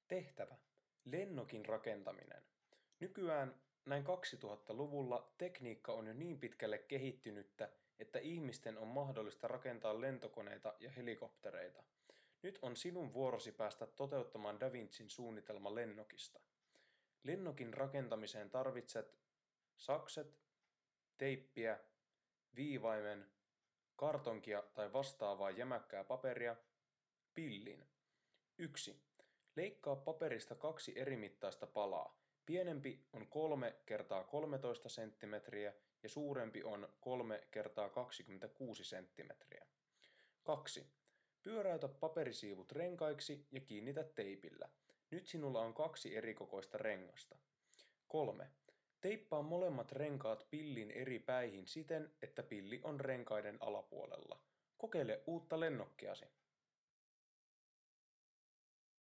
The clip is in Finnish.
Tehtävä. Lennokin rakentaminen. Nykyään näin 2000-luvulla tekniikka on jo niin pitkälle kehittynyttä, että ihmisten on mahdollista rakentaa lentokoneita ja helikoptereita. Nyt on sinun vuorosi päästä toteuttamaan Da Vincin suunnitelma lennokista. Lennokin rakentamiseen tarvitset sakset, teippiä, viivaimen, kartonkia tai vastaavaa jämäkkää paperia, pillin. 1. Leikkaa paperista 2 eri mittaista palaa. Pienempi on 3 kertaa 13 cm ja suurempi on 3 kertaa 26 cm. 2. Pyöräytä paperisiivut renkaiksi ja kiinnitä teipillä. Nyt sinulla on 2 erikokoista rengasta. 3. Teippaa molemmat renkaat pillin eri päihin siten, että pilli on renkaiden alapuolella. Kokeile uutta lennokkiasi.